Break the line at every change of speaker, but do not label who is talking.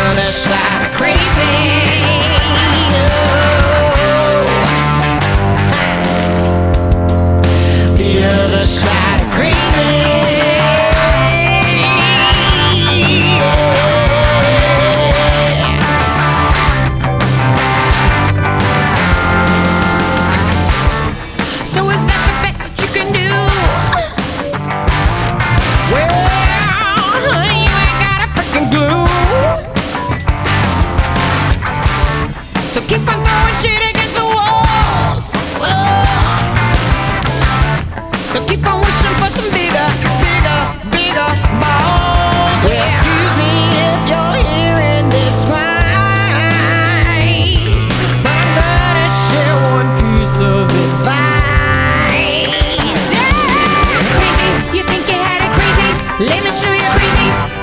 other side of crazy. The other side of crazy. So is that the best that you can do? Well, honey, you ain't got a freaking clue. So keep on throwing shit against the walls. So keep on wishing for some bigger, bigger, bigger balls. Yeah. Excuse me if you're hearing this twice, but I'm gonna share one piece of advice. Yeah. Crazy, you think you had it crazy? Let me show you crazy.